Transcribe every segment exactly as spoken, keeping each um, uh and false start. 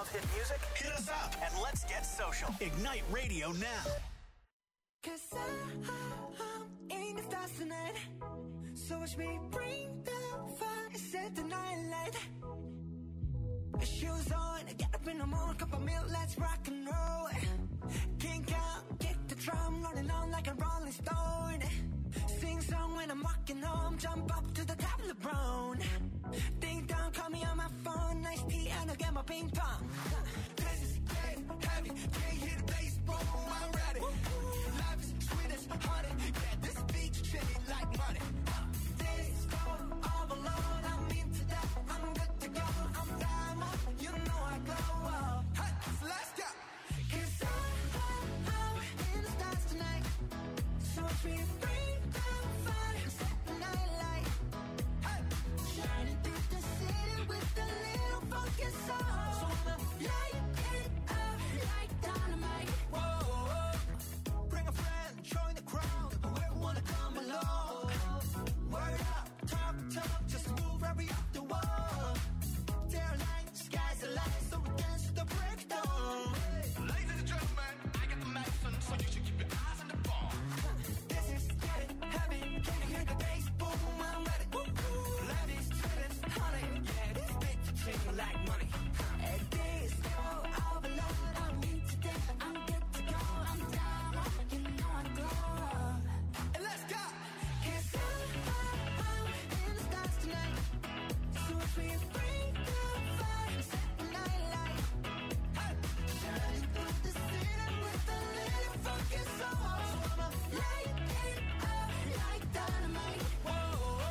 Love hit music? Hit us up and let's get social. Ignite Radio now. Cause I, I'm in the stars tonight. So watch me bring the fire, set the night light. Shoes on, get up in the morning, cup of milk, let's rock and roll. Kink out, kick the drum, rolling on like a rolling stone. Sing song when I'm walking home, jump up to the top of the brown. Ding dong, call me on my phone, nice tea and I'll get my ping pong. This is getting heavy, can't hear the bass, boom, I'm ready. Life is sweet as honey, yeah, this beach chilly like money. This go all alone, I'm into that, I'm good to go, I'm diamond, you know I glow up. Hey, so let's go. Cause I, I'm in the stars tonight, so watch me bring the fire, set the night light. Hey, shining through the city with a little funky soul. So I'ma light it up like dynamite. Whoa, whoa, bring a friend, join the crowd, whoever wanna come along. Word up, talk, talk, just move right up the wall. They're like, sky's the light, so we dance to the breakdown. Ladies and gentlemen, I got the medicine, so you should keep your eyes on the ball. This is getting heavy, can you hear the bass? Boom, I'm ready. Life is sweet as honey, yeah, this beat chilling like money. At this go all alone, I'm into that, I'm good to go, I'm down, you know I glow. And let's go. Cause I, I'm in the stars tonight, so watch me bring the fire, set the night light. Hey, shining through the city with a little funky soul. So I'ma light it up like dynamite. Whoa,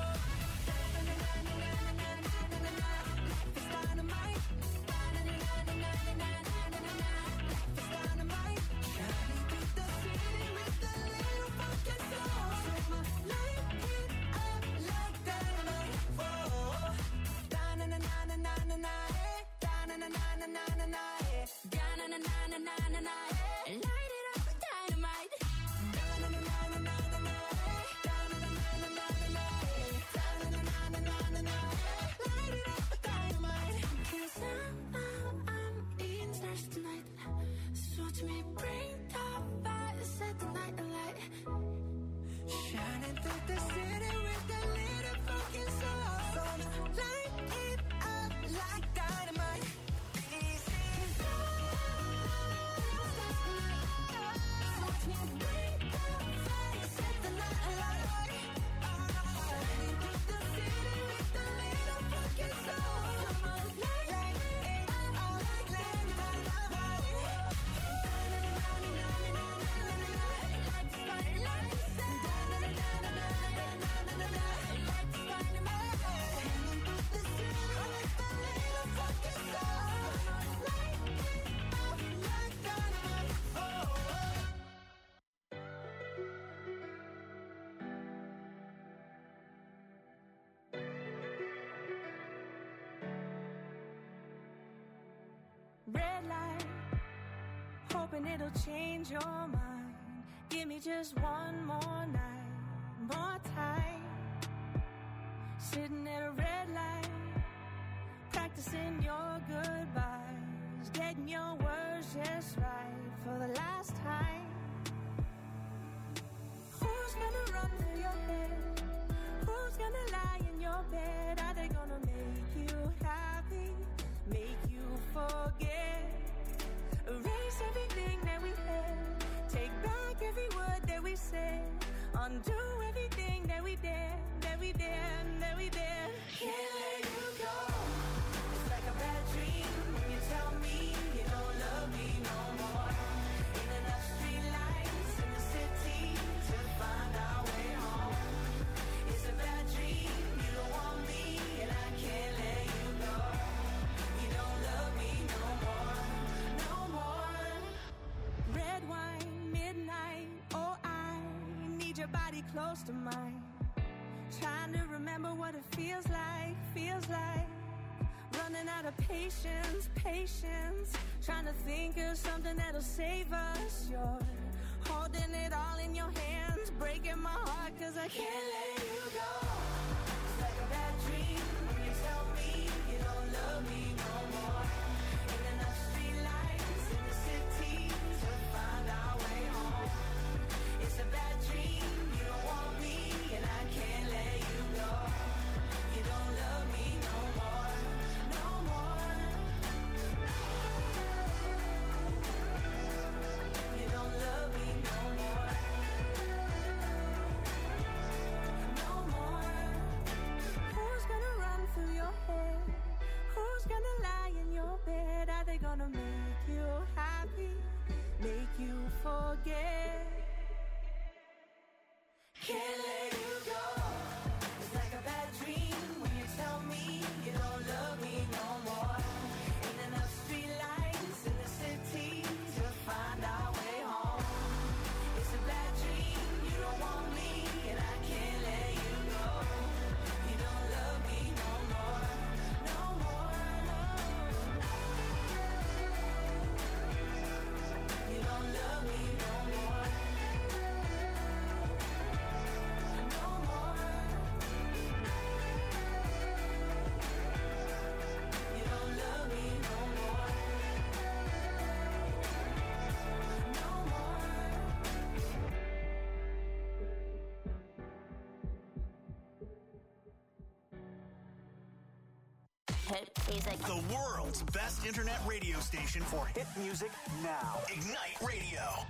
life is dynamite. Life is dynamite. Shining through the city with a little funky soul. So I'ma light it up like dynamite. Whoa, da-na-na-na-na-na-na, da-na-na-na-na-na-na, da-na-na-na-na-na-na, light it up like dynamite. Da-na-na-na-na-na-na, da-na-na-na-na-na-na, da-na-na-na-na-na-na, light it up like dynamite. 'Cause I'm, I'm, I'm in the stars tonight, so watch me bring the fire, set the night alight. Shining through the city with a little fucking soul. So I'ma light it up like dynamite. Easy. 'Cause I'm in the stars tonight, so watch me bring the fire, set the night alight. Shining through the city with a little fucking soul. So I'ma light it up like dynamite. Red light, hoping it'll change your mind. Give me just one more night, more time. Sitting at a red light, practicing your goodbyes, getting your words just right for the last time. Who's gonna run through your head? Who's gonna lie in your bed? Are they gonna make you happy? Make you forget? Erase everything that we had. Take back every word that we said. Undo everything that we did, that we did, that we did. Can't let you go. It's like a bad dream when you tell me you don't love me no more. Ain't enough streetlights in the city to find our way home. It's a bad dream, you don't want me, and I can't let you go. You don't love me no more, no more. Red wine, midnight, oh I need your body close to mine. Trying to remember what it feels like, feels like. Running out of patience, patience. Trying to think of something that'll save us. You're holding it all in your hands, breaking my heart 'cause I can't let you go. It's like a bad dream when you tell me you don't love me no more. Ain't enough forget. Can't let you go. It's like a bad dream when you tell me you don't love me no more. Ain't enough street lights in the city to find our way home. It's a bad dream, you don't want me, and I can't let you go. You don't love me no more, no more, no. You don't love me no more. Hit music. The world's best internet radio station for hit music now. Ignite Radio.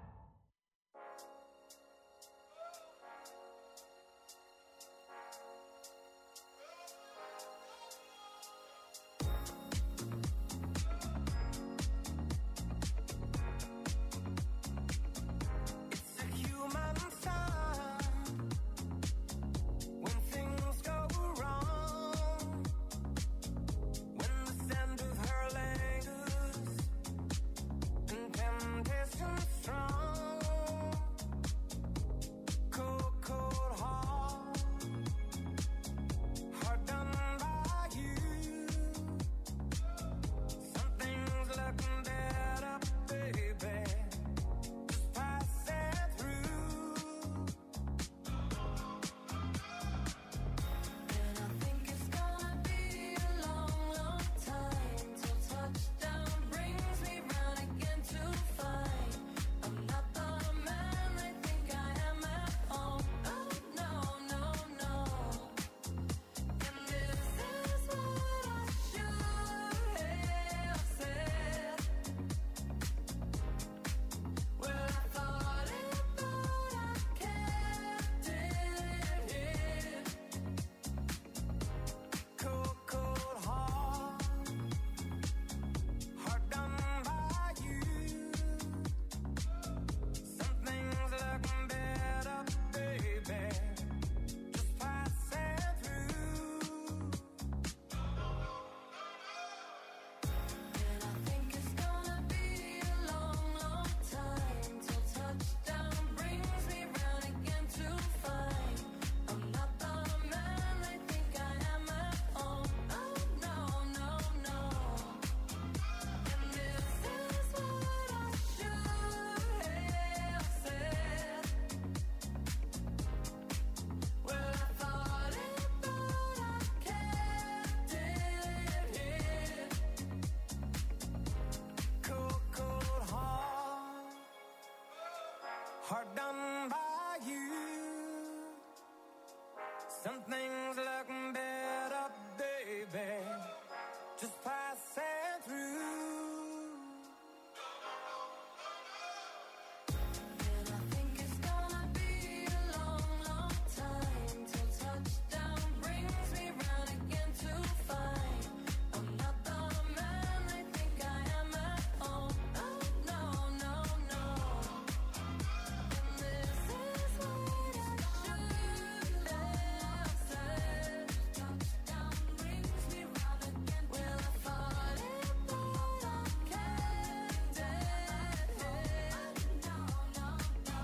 Hard done by you. Some things look better, baby, just passing through. And I think it's gonna be a long, long time till touchdown brings me round again to find I'm not the man I think I am at home. Oh no, no, no. And this is what I should have said. Touchdown brings me round again. Well, I thought it, but I kept it. No, no, no.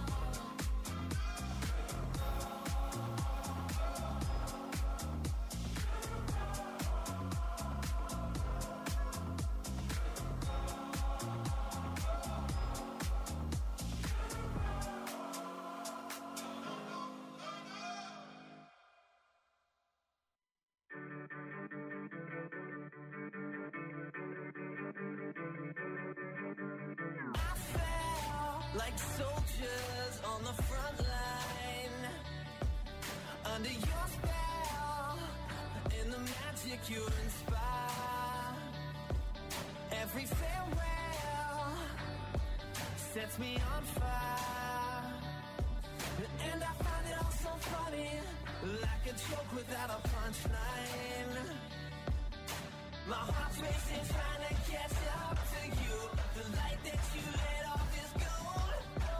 Like soldiers on the front line, under your spell, in the magic you inspire. Every farewell sets me on fire, and I find it all so funny, like a joke without a punchline. My heart's racing, trying to catch up to you. The light that you let off is gold.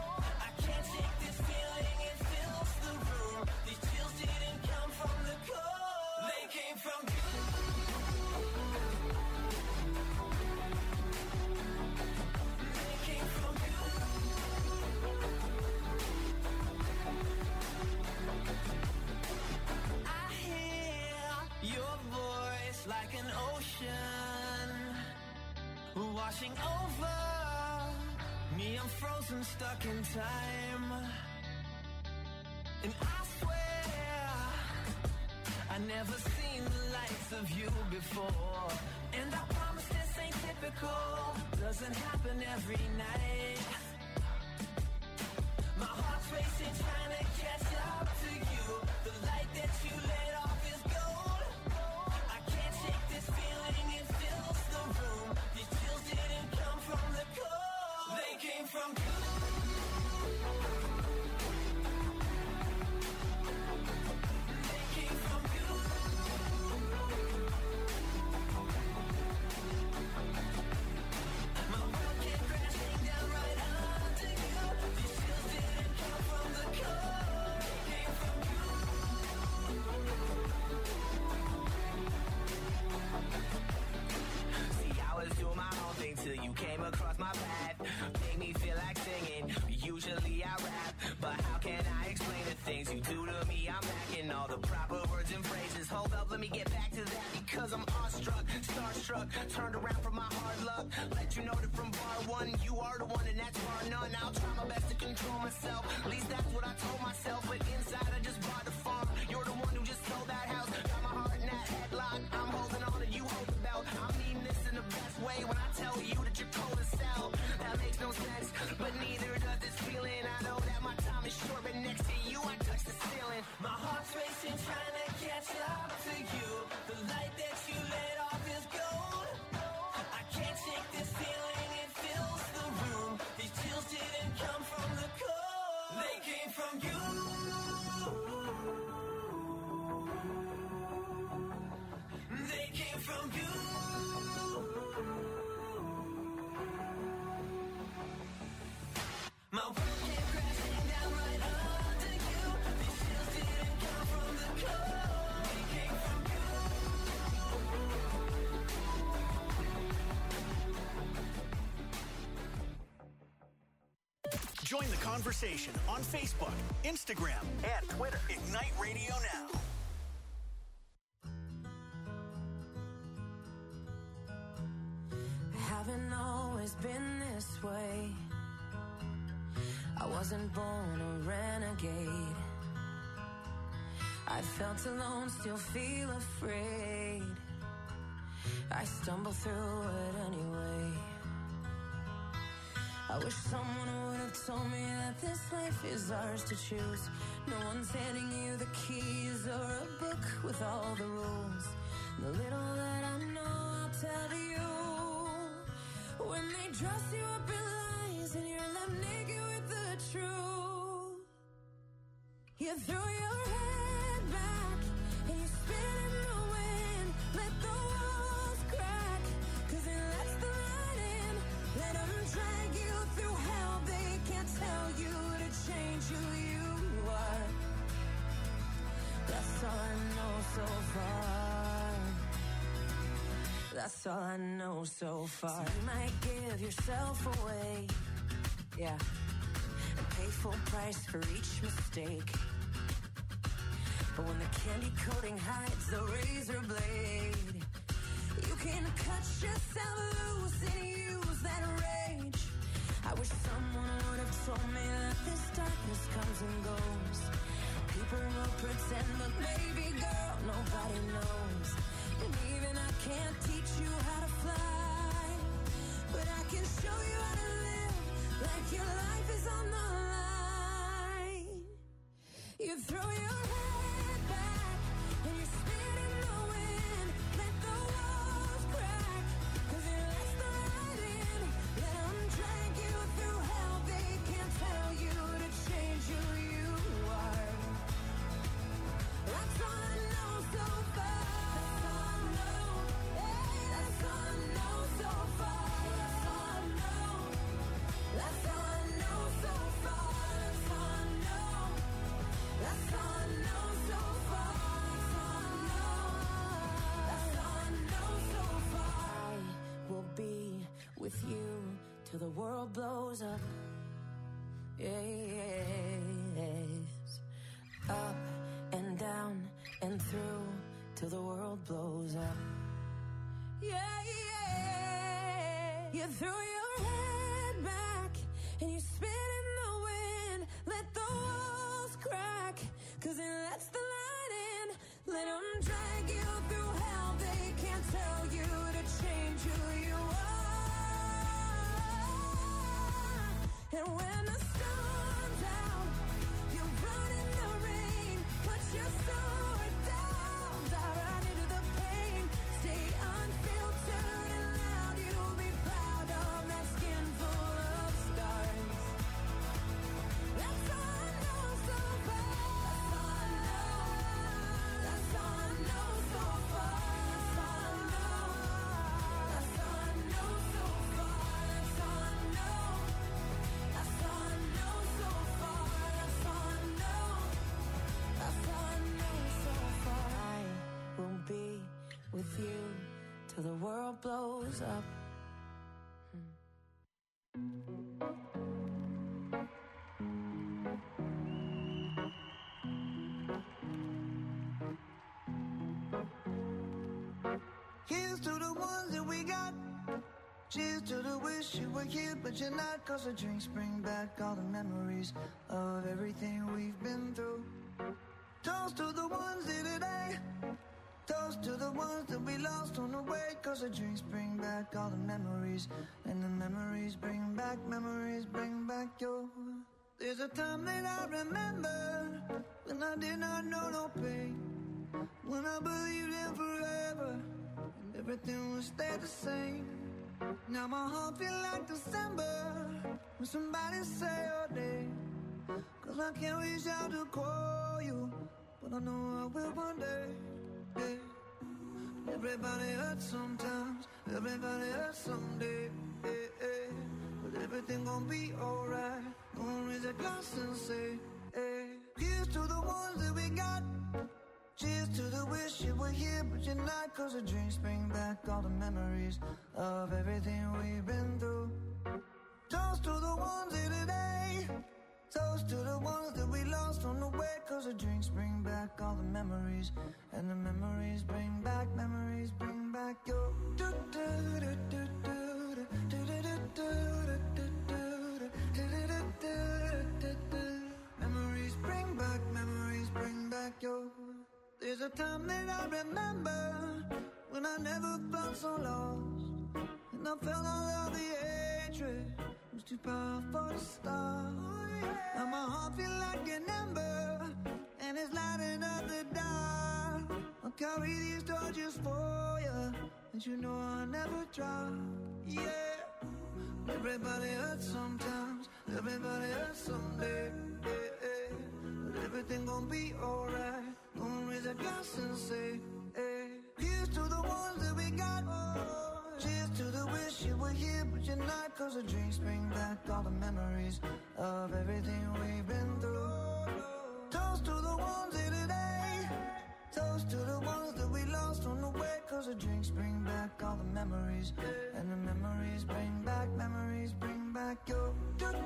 crashing over me. I'm frozen, stuck in time. And I swear I never seen the likes of you before. And I promise this ain't typical, doesn't happen every night. My heart's racing, trying to catch up to you. The light that you let off is gold. I can't shake this feeling, it fills the room. These chills didn't come from the cold, they came from you. Till you came across my path, made me feel like singing. Usually I rap, but how can I explain the things you do to me? I'm lacking all the proper words and phrases. Hold up, let me get back to that, because I'm awestruck, starstruck, turned around from my hard luck. Let you know that from bar one, you are the one and that's bar none. I'll try my best to control myself, at least that's what I told myself. But inside I just bought the farm. You're the one who just sold that house, got my heart in that headlock. I'm holding on and you hold the belt. I mean this in the best way when I tell you that you're cold as hell. That makes no sense, but neither does this feeling. I know that my time is short, but next to you I touch the ceiling. My heart's racing, trying to catch up to you. The light that you let off is gold. I can't shake this feeling, it fills the room. These chills didn't come from the cold, they came from you. They came from you. My world came crashing down right under you. These chills didn't come from the cold, they came from you. Join the conversation on Facebook, Instagram, and Twitter. Ignite Radio Now. I haven't always been this way. I wasn't born a renegade. I felt alone, still feel afraid. I stumble through it anyway. I wish someone would have told me that this life is ours to choose. No one's handing you the keys or a book with all the rules. The little that I know I'll tell you. When they dress you up in lies and you're left naked with the truth, you throw your head back and you spin in the wind. Let the walls crack, cause it lets the light in. Let them drag you through hell. They can't tell you to change who you are. That's all I know so far. That's all I know so far. So you might give yourself away, yeah, and pay full price for each mistake. But when the candy coating hides the razor blade, you can cut yourself loose and use that rage. I wish someone would have told me that this darkness comes and goes. People will pretend, but baby girl, nobody knows. And even I can't teach you how to fly, but I can show you how to live like your life is on the line. You throw your head back and you spin in the wind. Let the walls crack, cause it lets the light in. Let them drag you through hell. They can't tell you to change who you are. That's all I know so far. That's all I know so far. That's all I know. That's all I know so far. That's all I know. That's all I know so far. That's all I know so far. I will be with you till the world blows up. Yes. Up and down and through till the world blows up. Yeah, yeah. You threw world blows up. Here's to the ones that we got. Cheers to the wish you were here, but you're not. Cause the drinks bring back all the memories of everything we've been through. Toast to the ones here today. Toast to the ones that we lost on the way. Cause the drinks bring back all the memories. And the memories bring back, memories bring back your. There's a time that I remember when I did not know no pain. When I believed in forever and everything would stay the same. Now my heart feel like December when somebody say your name. Cause I can't reach out to call you, but I know I will one day. Yeah. Everybody hurts sometimes, everybody hurts someday. Yeah, yeah. But everything gon' be alright. Gonna raise a glass and say, hey. Here's to the ones that we got. Cheers to the wish you were here, but you're not. Cause the drinks bring back all the memories of everything we've been through. Toast to the ones here today. Toast to the ones that we lost on the way. Cause the drinks bring back all the memories. And the memories bring back, memories bring back your. Memories bring back, memories bring back your. There's a time that I remember when I never felt so lost. And I felt all of the hatred was too powerful to stop. Now my heart feel like an ember and it's lighting up the dark. I'll carry these torches for you, and you know I'll never drop. Yeah. Everybody hurts sometimes, everybody hurts someday. Yeah, yeah. But everything gon' be alright. Gonna raise a glass and say, hey. Here's to the ones that we got. Oh. Cheers to the wish you were here, but you're not. Cause the drinks bring back all the memories of everything we've been through. Toast to the ones here today. Toast to the ones that we lost on the way. Cause the drinks bring back all the memories. And the memories bring back, memories bring back your.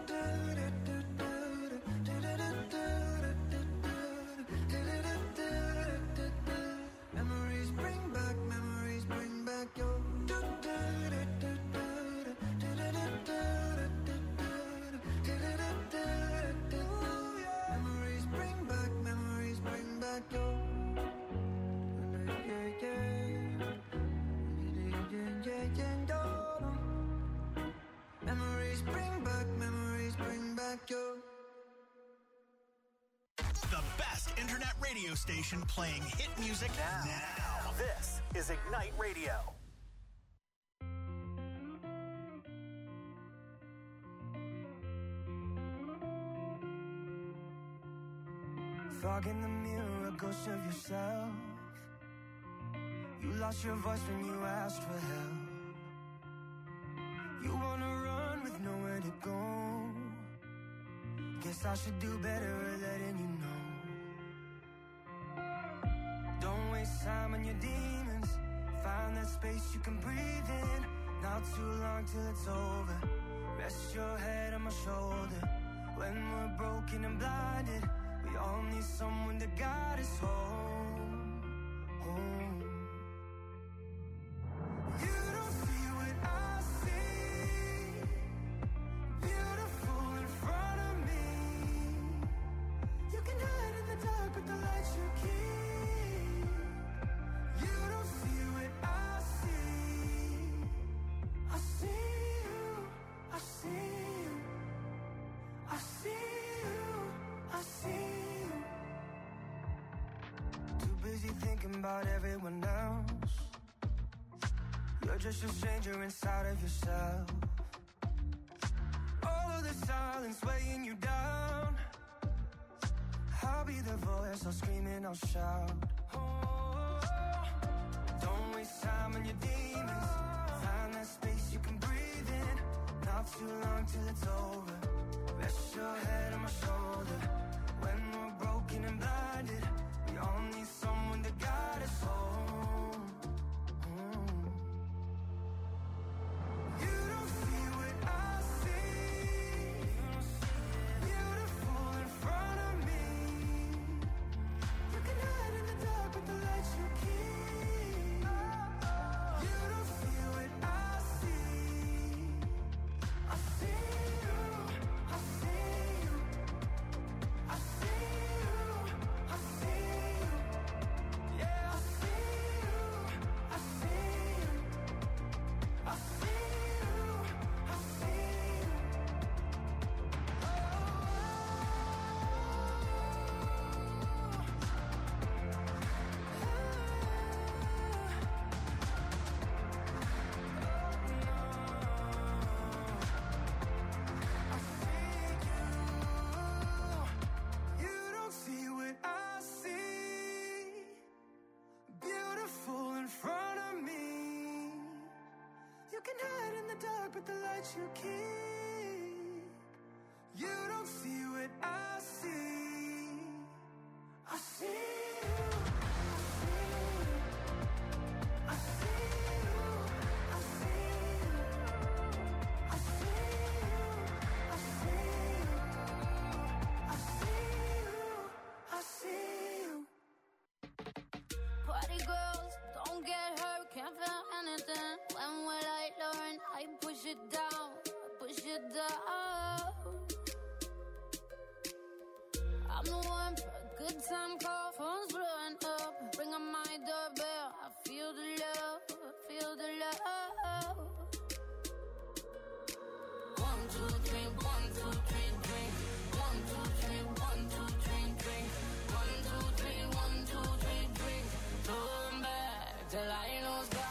Memories bring back, memories bring back your. Memories bring back, memories bring back your. Memories bring back, memories bring back your. The best internet radio station playing hit music now. now. This is Ignite Radio. Fog in the mirror, a ghost of yourself. You lost your voice when you asked for help. You wanna run with nowhere to go. Guess I should do better at letting you know. Don't waste time on your demons. Find that space you can breathe in. Not too long till it's over. Rest your head on my shoulder. When we're broken and blinded, we all need someone to guide us home, home. You don't see what I see. Beautiful in front of me. You can hide in the dark with the lights you keep. You don't see what I see. I see you, I see you, I see you, I see you. Too busy thinking about everyone else. You're just a stranger inside of yourself. All of the silence weighing you down. I'll be the voice, I'll scream and I'll shout. Oh, don't waste time on your demons. Find that space you can breathe in. Not too long till it's over. Rest your head on my shoulder. When we're broken and blinded, we all need someone to guide us home. Mm. what you keep. You don't see what I see. I see you, I see you, I see you, I see you, I see you, I see you, I see you. Party girls, don't get hurt, can't feel anything. When will I learn? I push it down, push it down. I'm the one for a good time call, phone's blowing up. Bring on my doorbell, I feel the love, feel the love. One, two, three, one, two, three, drink. One, two, three, one, two, three, drink. One, two, three, one, two, three, drink. Turn back till I lose God.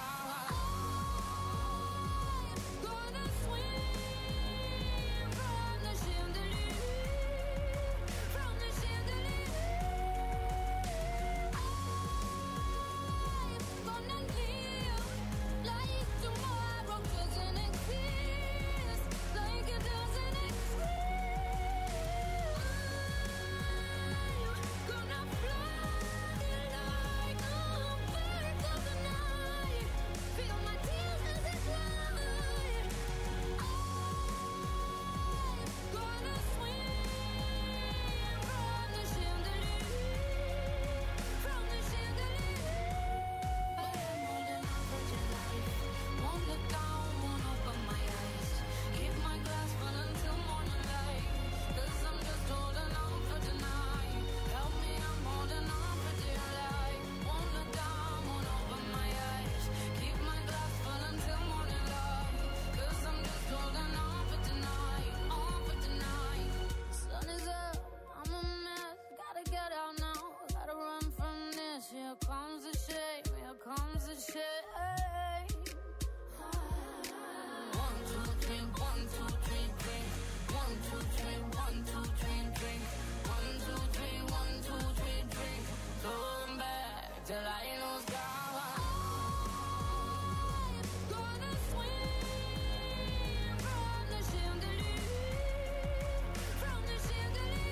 Here comes the shame, here comes the shame. One, two, three, one, two, three, drink. One, two, three, one, two, three, drink. One, two, three, one, two, three, drink. Turn back till I lose God. Gonna swim from the chandelier, from the chandelier.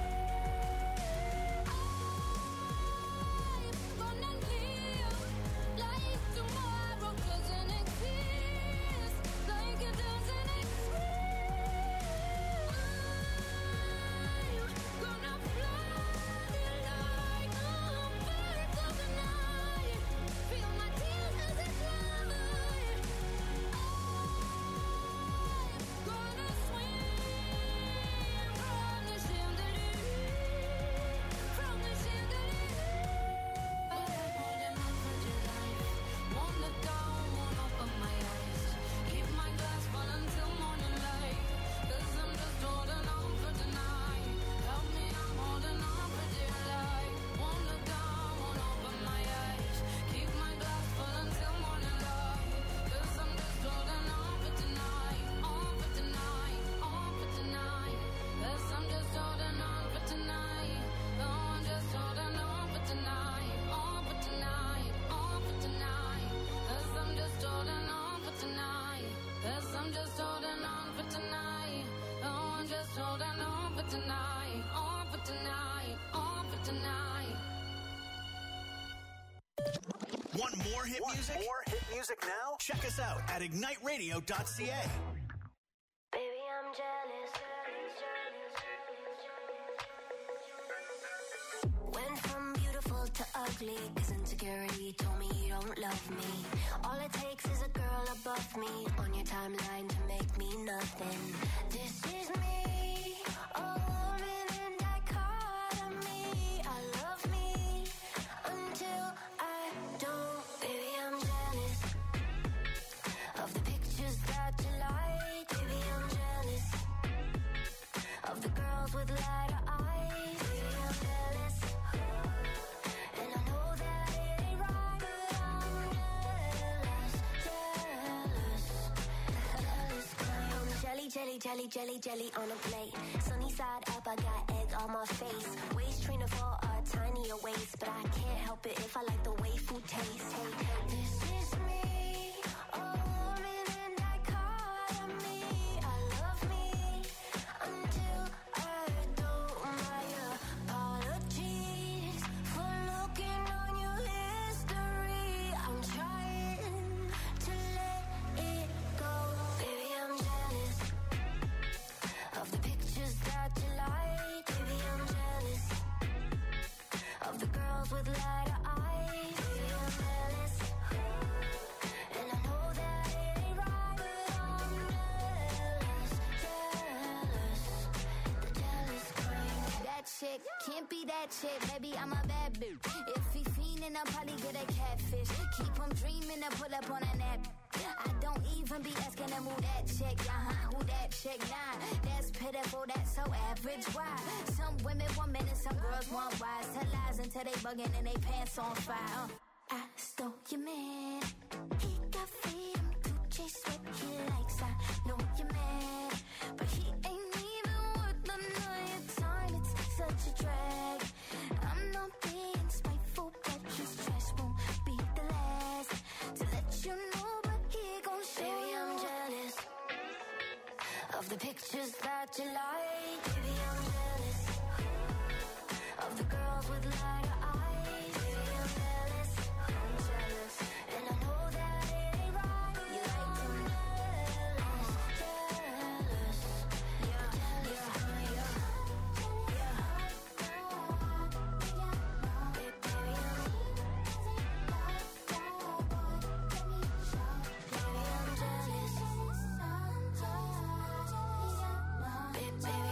Want more hit Want music? More hit music now? Check us out at ignite radio dot c a. Baby, I'm jealous. Went from beautiful to ugly, cause insecurity told me you don't love me. All it takes is a girl above me on your timeline to make me nothing. This is me, a woman in dichotomy. I love me until I don't. Baby, I'm jealous of the pictures that you like. Baby, I'm jealous of the girls with lighter eyes. Baby, I'm jealous, and I know that it ain't right, but I'm jealous, jealous, jealous. I'm jelly, jelly, jelly, jelly, jelly on a plate. Sunny side up, I got egg on my face. Waist trainer for a tinier waist, but I can't help it if I like the way food tastes. Hey, this is me, a woman in dichotomy. with lighter eyes. Baby, I'm jealous, and I know that it ain't right, but I'm jealous, jealous, the jealous kind. That chick can't be that chick, baby, I'm a bad bitch. If he fiendin', I'll probably get a catfish. Keep him dreaming to pull up on a nap. I don't even be asking him who that chick, uh-huh, who that chick, nah. That's pitiful, that's so average, why? Some women want men and some girls want wise. Tell lies until they bugging and they pants on fire. uh. I stole your man, he got freedom to chase what he likes. I know you're mad, but he ain't even worth none of your time. It's such a drag. I'm not being spiteful, but his trash won't be the last to let you know. But he gon' show. Baby, I'm jealous of the pictures that you like. Baby, I'm jealous of the girls with lighter eyes. Baby, I'm jealous, I'm jealous, and I know that it ain't right. You like them jealous, jealous, yeah, yeah, yeah, yeah. Baby, baby, I'm Baby, I'm jealous. Baby,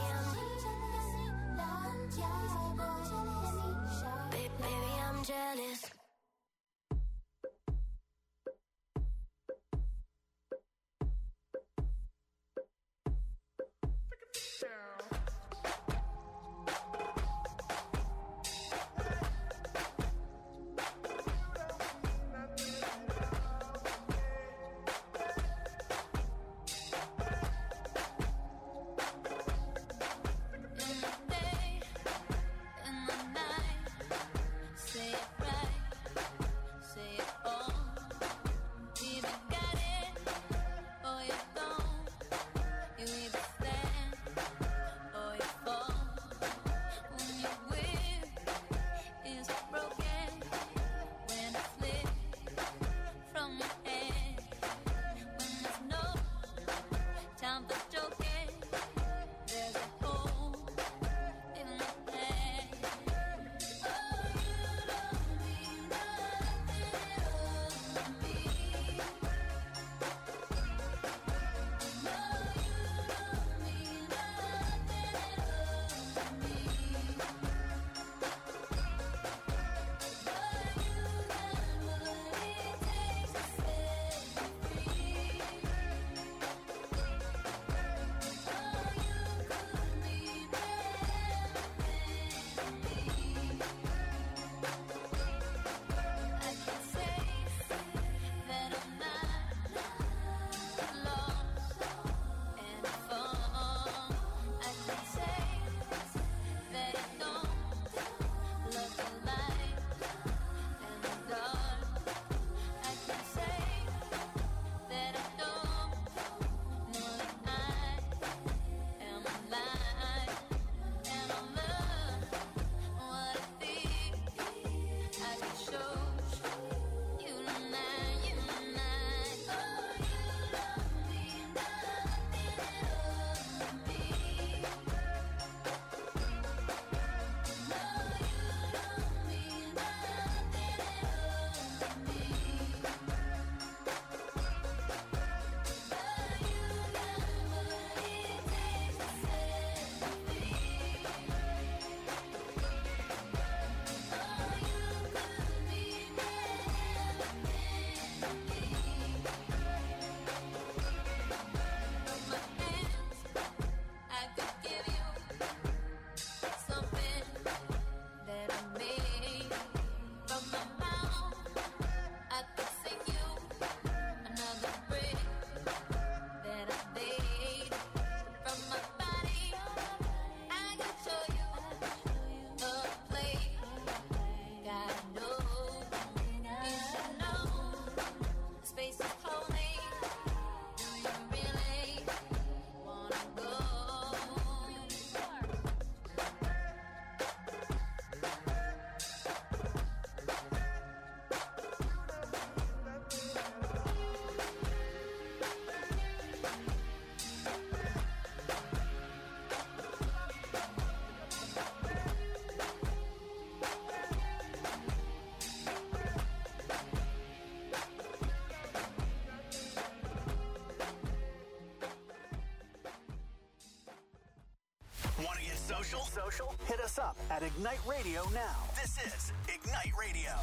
social? Hit us up at Ignite Radio now. This is Ignite Radio.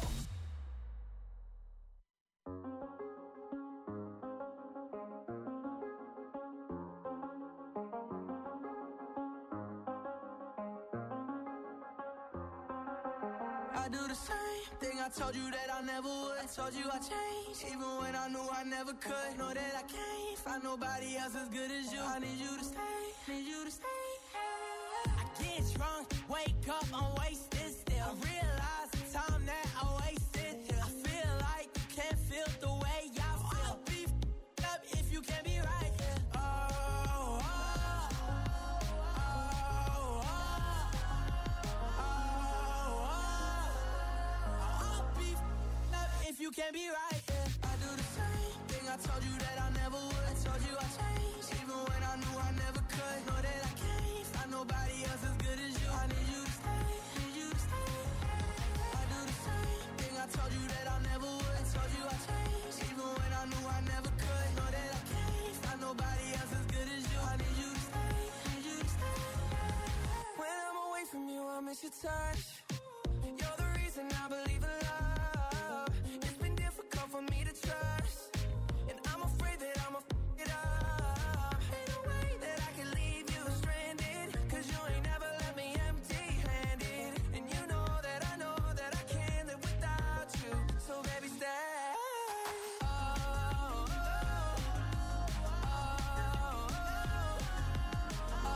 I do the same thing I told you that I never would. I told you I changed, even when I knew I never could. Know that I can't find nobody else as good as you. I need you to stay, need you to stay. I get drunk, wake up, I'm wasted still. I realize the time that I wasted here. I feel like you can't feel the way I feel. I'll be f***ed up if you can't be right here. Oh, oh, oh, oh, oh, oh. I'll be f***ed up if you can't be right here. I do the same thing I told you that I never would. I told you I changed, even when I knew I never could. Know that I can't find nobody else as good as you. I need you to stay, need you to stay. I do the same thing I told you that I never would. I told you I changed, even when I knew I never could. Know that I can't find nobody else as good as you. I need you to stay, need you to stay. When I'm away from you, I miss your touch. You're the reason I believe in love. It's been difficult for me to trust, and I'm afraid that I'ma f*** it up. Ain't no way that I can leave you stranded, cause you ain't never left me empty-handed. And you know that I know that I can't live without you. So baby, stay. Oh, oh, oh, oh,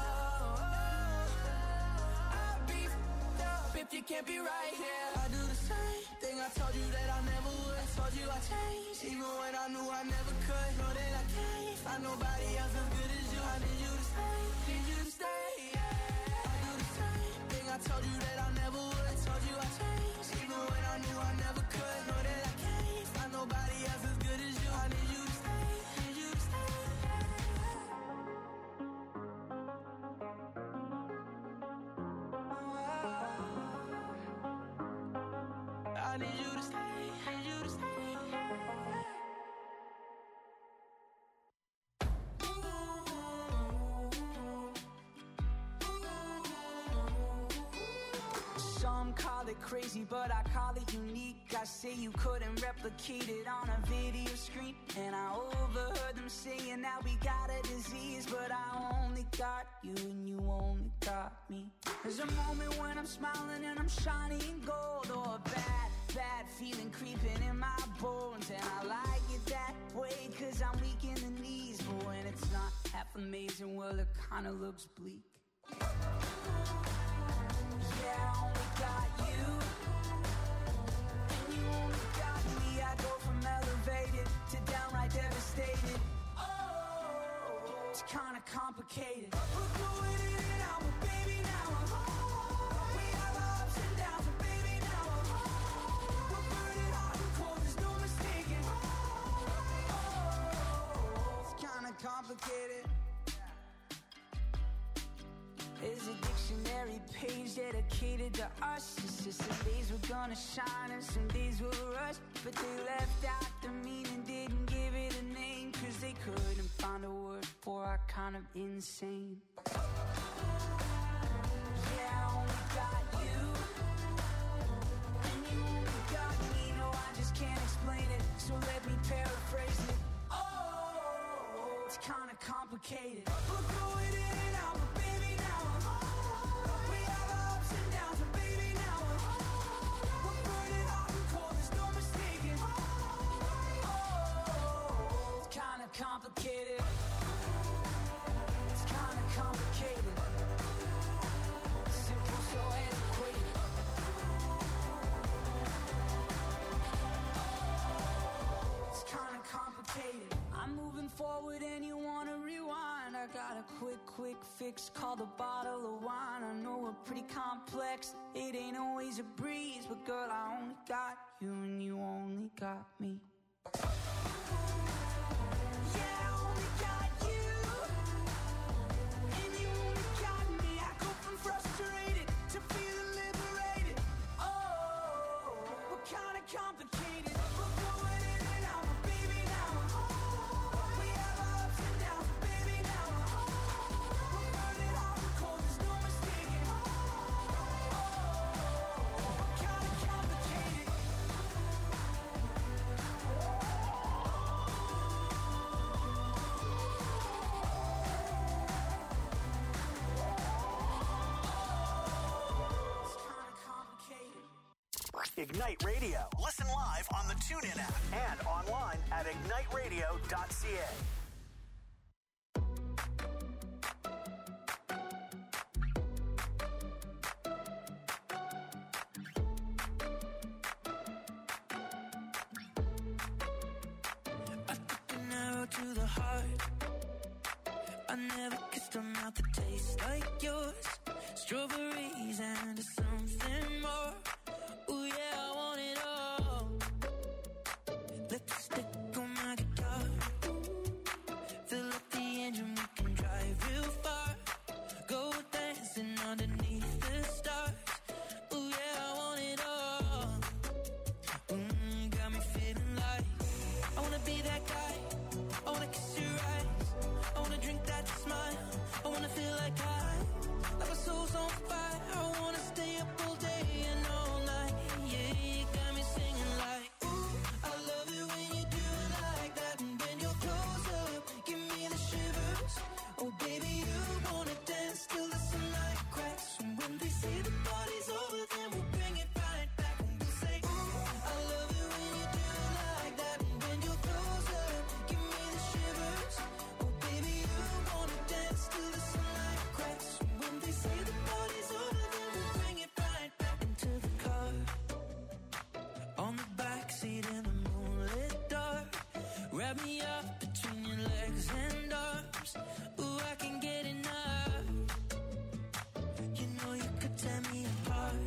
oh. I'll be f***ed up if you can't be right here. I do the same thing I told you that I never would. I told you I changed, even when I knew I never could. Know that I can't find nobody else as good as you. I need you to stay, need you to stay. Yeah. I do the same thing I told you that I never would. I told you I changed, even when I knew I never could. Know that I can't find nobody else as good as you. I need you to stay, need you to stay. I need you to stay, need you to stay. Some call it crazy, but I call it unique. I say you couldn't replicate it on a video screen, and I overheard them saying that we got a disease, but I only got you and you only got me. There's a moment when I'm smiling and I'm shining gold, or a bad, bad feeling creeping in my bones, and I like it that way cause I'm weak in the knees. But when it's not half amazing, well it kinda looks bleak. Yeah, I only got you, and you only got me. I go from elevated to downright devastated. Oh, it's kinda complicated. We're going in and out, but baby now I'm home. We have our ups and downs, but baby now I'm home. We're burning hot and cold, there's no mistaking. Oh, it's kinda complicated. There's a dictionary page dedicated to us. It's just some days we're gonna shine and some days we'll rush. But they left out the meaning, didn't give it a name, cause they couldn't find a word for our kind of insane. Yeah, I only got you, and you only got me. No, I just can't explain it, so let me paraphrase it. Oh, it's kinda complicated. We're going in and out, but baby now I'm home. We have our ups and downs, but baby now I'm home. We're burning hot and cold, there's no mistaking. Oh, it's kinda complicated. It's kinda complicated. Simple, so antiquated. It's kinda complicated. I'm moving forward and you wanna rewind. I got a quick, quick fix called a bottle of wine. I know we're pretty complex, it ain't always a breeze, but girl, I only got you and you only got me. Yeah, I only got you, and you only got me. I go from frustrated to feeling liberated. Oh, we're kinda complicated. We're going in and out, but baby now I'm home. We have our ups and downs, but baby now I'm home. We're burning hot and cold, there's no mistaking. Oh, Ignite Radio. Listen live on the TuneIn app and online at ignite radio dot c a. To the heart, I never kissed a mouth that tastes like yours. Strawberries and something more. Ooh yeah, I want it all. Lipstick on my guitar. Fill up the engine, we can drive real far. Go dancing underneath the stars. Ooh yeah, I want it all. Mm, got me feeling like I wanna be that guy. I wanna kiss your eyes. I wanna drink that smile. I wanna feel like I, like my soul's on fire. I wanna stay up all day and all night. Yeah, you got me singing like, ooh, I love it when you do it like that. And when you're close up, give me the shivers. Oh baby, you wanna dance till the sunlight cracks. And when they say the party's over, then we'll bring it right back. And we'll say, ooh, I love it when you do it like that. And when you're close up, give me the shivers. Oh baby, you wanna dance till the sunlight cracks. When they say the party's over, then we'll bring it right back into the car. On the backseat in the moonlit dark. Wrap me up between your legs and arms. Ooh, I can get enough. You know you could tear me apart.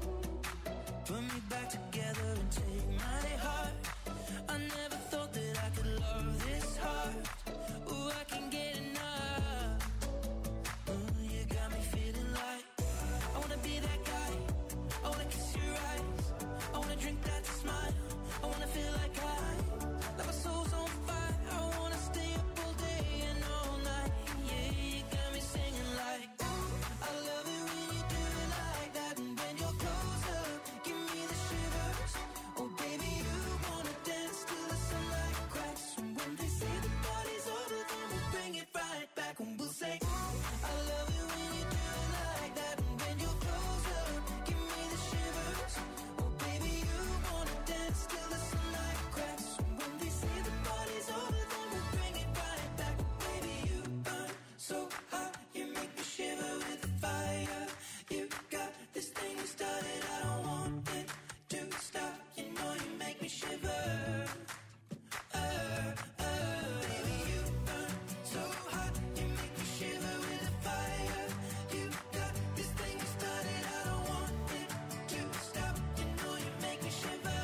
Put me back together and take my heart. I never thought that I could love this hard. Ooh, I can get enough. Ooh, you got me feeling like I wanna be that guy. I wanna kiss your eyes. I wanna drink that smile. I wanna feel like I, like my soul's on fire. I wanna stay up all day and all night. Yeah, you got me singing like, ooh, I love it when you do it like that. And when you're close up, give me the shivers. Oh baby, you wanna dance till the sunlight cracks. And when they say the party's over, then we'll bring it right back. And we'll say, ooh, I love it when you do it like that. And when you're close up, give me the shivers. Oh baby, you wanna dance till the sunlight cracks. And when they say the party's over, then we'll bring it right back. Baby, you burn so hot, you make me shiver with the fire. You got this thing you started, I don't want it to stop. You know you make me shiver. Uh, uh, baby, you burn so hot, you make me shiver with the fire. You got this thing you started, I don't want it to stop. You know you make me shiver.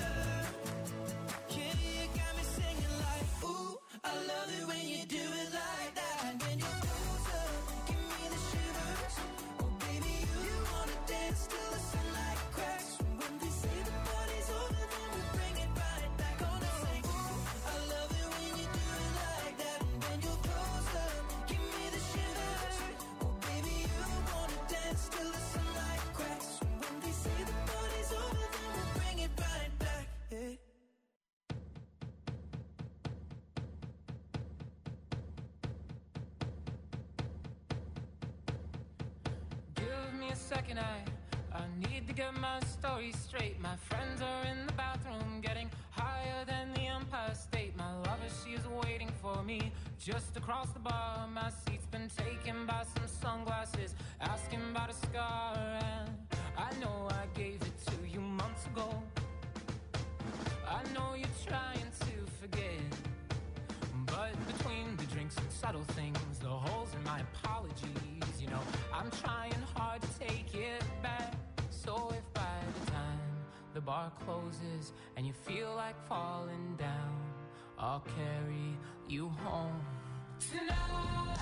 Yeah, you got me singing like, ooh, I love it when you do it like that. And when you're close up, give me the shivers. Oh baby, you wanna dance till the sunlight cracks. And when they say the party's over, then we bring it right back. Oh no, say, ooh, I love it when you do it like that. And when you're close up, give me the shivers. Oh baby, you wanna dance till the sunlight cracks. And when they say the party's over, then we bring it right back. Yeah. Give me a second, I I need to get my story straight. My friends are in the bathroom getting higher than the Empire State. My lover, she's waiting for me just across the bar. My seat's been taken by some sunglasses, asking about a scar. And I know I gave it to you months ago. I know you're trying to forget, but between the drinks and subtle things, the holes in my apologies, you know, I'm trying hard to take it back. So if by the time the bar closes and you feel like falling down, I'll carry you home tonight.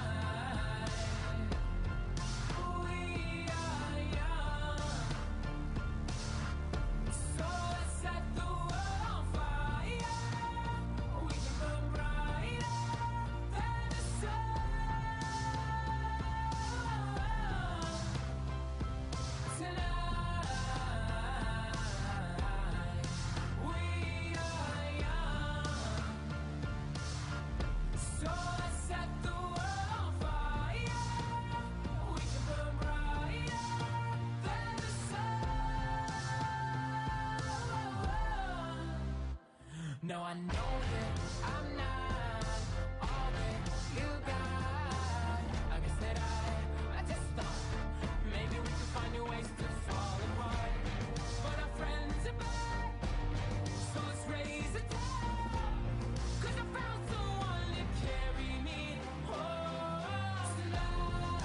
We are young, so let's set the world on fire. We can burn brighter than the sun tonight. We are young, so let's set the world on fire. I know that I'm not all that you got. I guess that I, I just thought maybe we could find new ways to fall apart. But our friends are back, so let's raise a toast. 'Cause I found someone to carry me home tonight.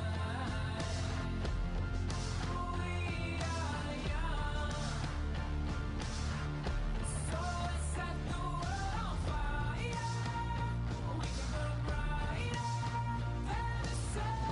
We are young, so let's set the world on fire. We can burn brighter than the sun.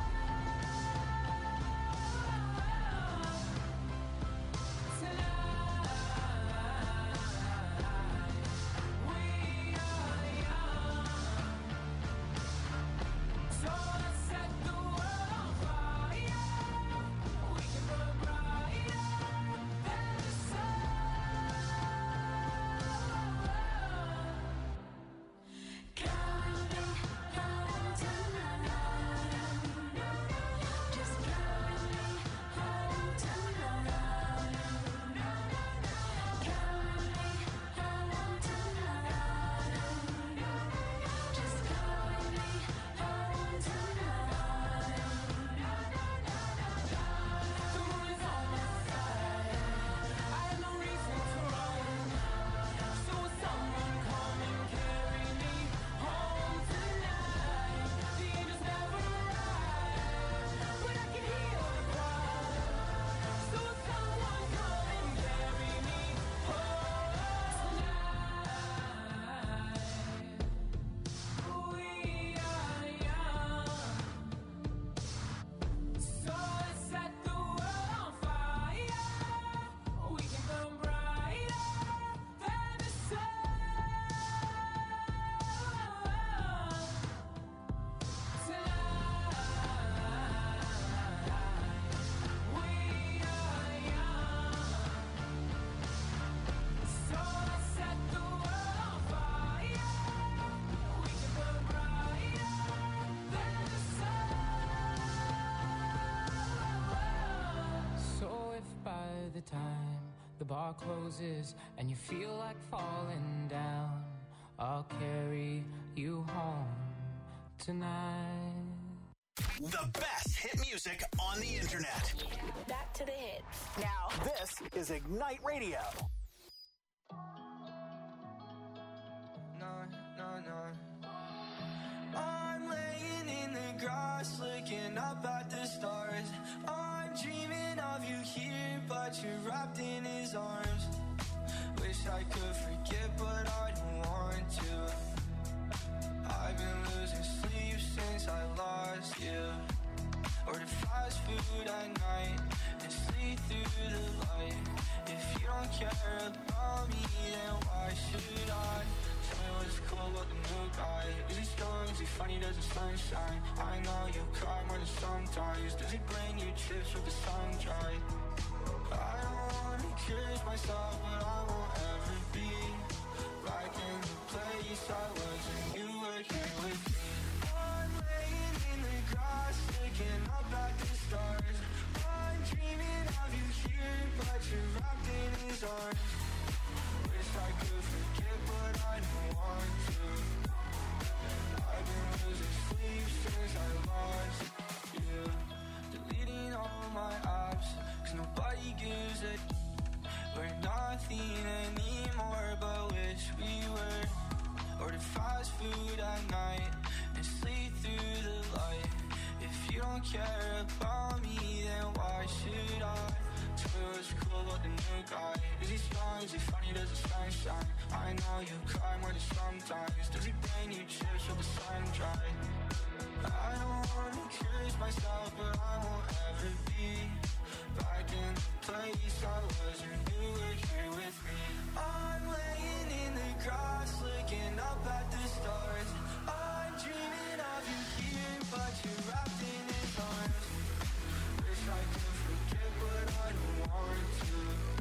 The time the bar closes and you feel like falling down, I'll carry you home tonight. The best hit music on the internet. Back to the hits. Now, this is Ignite Radio. No, no, no. I'm laying in the grass looking up at the stars. I'm dreaming of you here, but you're wrapped in his arms. Wish I could forget, but I don't want to. I've been losing sleep since I lost you. Order fast food at night and sleep through the light. If you don't care about me, then why should I? Tell me what's cool about the new guy. Is he strong? Is he funny? Does the sunshine? I know you cry more than sometimes. Does he bring you chips with the sun dry? I don't wanna curse myself, but I won't ever be back in the place I was when you were here with me. I'm laying in the grass, looking up at the stars. I'm dreaming of you here, but you're wrapped in his arms. Wish I could forget, but I don't want to. I've been losing sleep since I lost you. Deleting all my apps, 'cause nobody gives a. We're nothing anymore, but wish we were. Order fast food at night and sleep through the light. If you don't care about me, then why should I? Tell me what's cool about the new guy. Is he strong? Is he funny? Does the sun shine? I know you cry more than sometimes. Does he bring you chips with the sun dry? I don't wanna curse myself, but I won't ever be back in the place I was when you were here with me. I'm laying in the grass, looking up at the stars. I'm dreaming of you here, but you're wrapped in his arms. Wish I could forget, but I don't want to.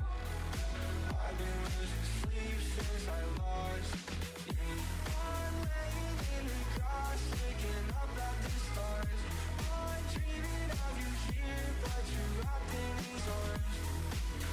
I've been losing sleep since I lost you. I'm laying in the grass, looking up at the stars. I'm dreaming of you here, but you're wrapped in his arms.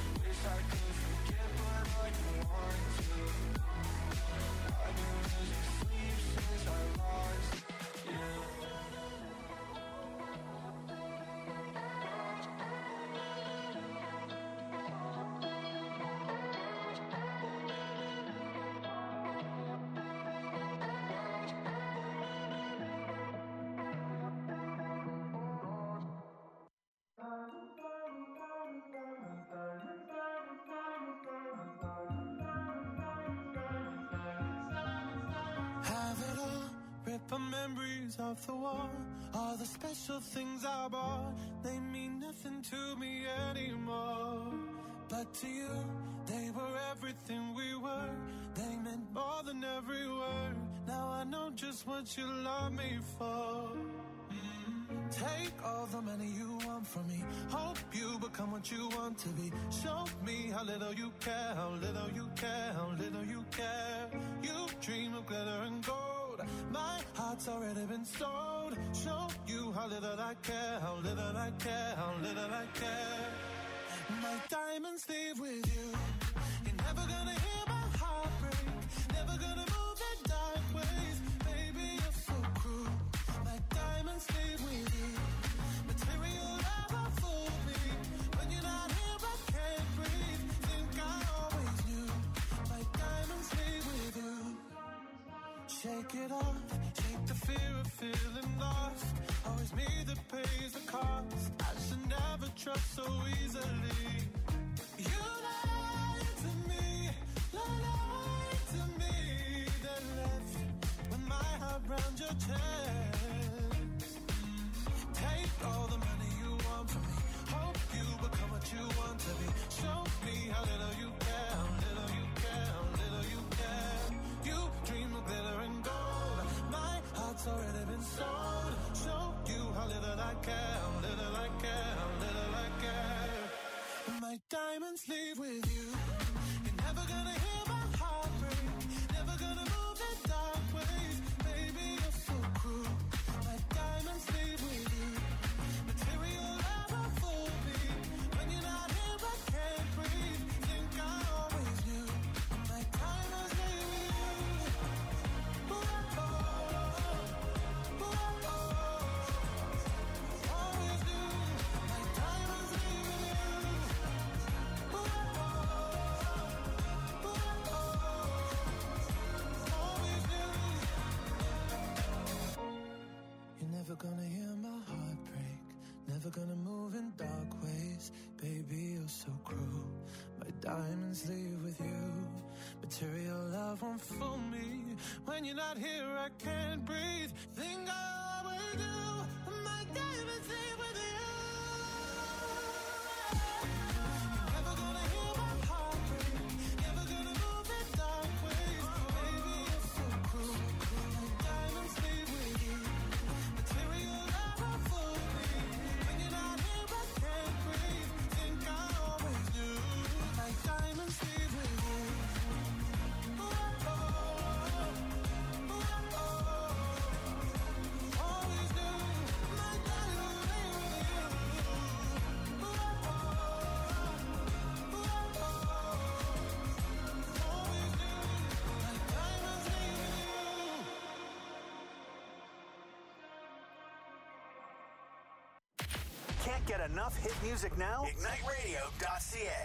memories of the war, all the special things I bought, they mean nothing to me anymore. But to you, they were everything we were. They meant more than every word. Now I know just what you love me for. Mm. Take all the money you want from me. Hope you become what you want to be. Show me how little you care, how little you care, how little you care. You dream of glitter and gold. My heart's already been sold. Show you how little I care, how little I care, how little I care. My diamonds leave with you. You're never gonna hear my heart break. Never gonna move in dark ways. Baby, you're so cruel. My diamonds leave with you. Material never fooled me. When you're not here, I can't breathe. Think I always knew. My diamonds leave with you. Shake it off. Shake the fear of feeling lost. Always me that pays the cost. I should never trust so easily. You lied to me, lied to me. Then left with my heart round your chest. Take all the money you want from me. Hope you become what you want to be. Show me how little you care, how little you care, how little you care. You dream of glitter and gold. My heart's already been sold. Show you how little I care, how little I care, how little I care. My diamonds leave with you. You're never gonna hear my heart break. Never gonna move in dark ways. Baby, you're so cruel. My diamonds leave with you. Material never fooled me. When you're not here, I can't breathe. Think I always knew. My diamonds leave with you. Ooh, oh, ooh, oh, always knew. My diamonds leave with you. Ooh, oh, ooh, oh, always knew. You're never gonna hear my heart break. Never gonna move in dark ways. Baby, you're so cruel. My diamonds leave with you. Material love won't fool me. When you're not here, I can't breathe. Think I always do. My diamonds leave with you. You're never gonna hear my heart break. Never gonna move in dark ways. Baby, you're so cruel. My diamonds leave with you. Material never fool me. When you're not here, I can't breathe. Think I always knew. My diamonds leave with you. Ooh, oh, ooh, oh, always knew. My diamonds leave with you. Ooh, oh, ooh, oh, always knew. My diamonds leave with you. Can't get enough hit music now? ignite radio dot c a.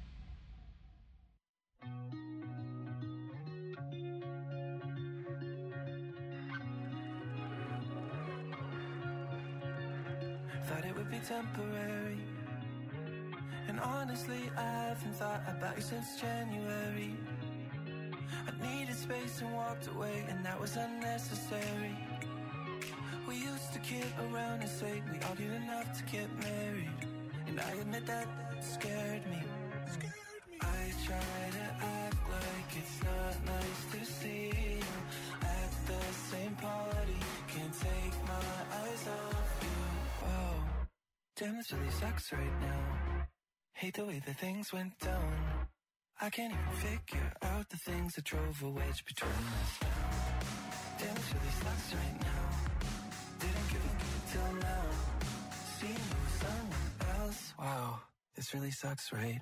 Thought it would be temporary. And honestly, I haven't thought about you since January. I needed space and walked away, and that was unnecessary. We used to kid around and say we argued enough to get married. And I admit that scared me. I try to act like it's not nice to see you at the same party. Can't take my eyes off you. Whoa, damn, this really sucks right now. Hate the way that things went down. I can't even figure out the things that drove a wedge between us now. Damn, this really sucks right now. Didn't give a good till now. Seeing you with someone else. Wow, this really sucks, right?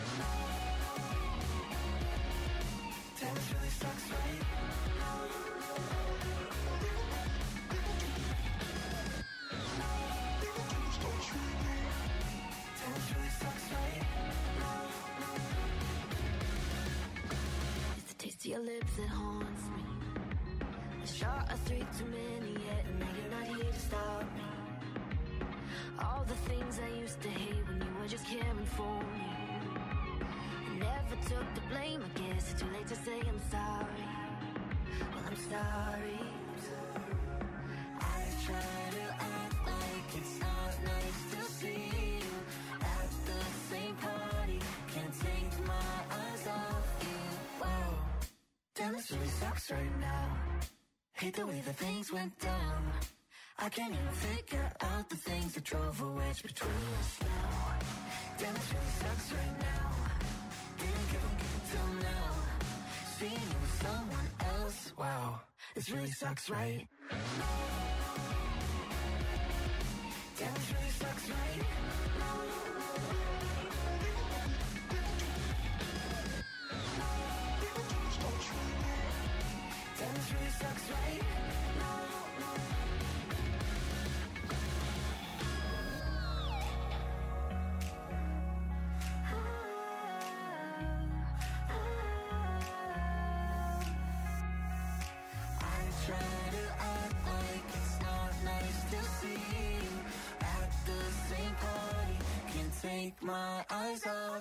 Damn, this really sucks, right? Damn, this really sucks, right? It's the taste of your lips that haunts me. A shot or three too many yet, and now you're not here to stop me. All the things I used to hate when you were just caring for me. I never took the blame, I guess it's too late to say I'm sorry. Well, I'm sorry. try to act like it's not nice to see you at the same party. Can't take my eyes off you. Wow, damn, this really sucks right now. Hate the way that things went down. I can't even figure out the things that drove a wedge between us now. Damn, this really sucks right now. Didn't give a give till now. Seeing you with someone else, wow, this really sucks, right? Damn, this really sucks, right? Damn, this really sucks, right? Take my eyes off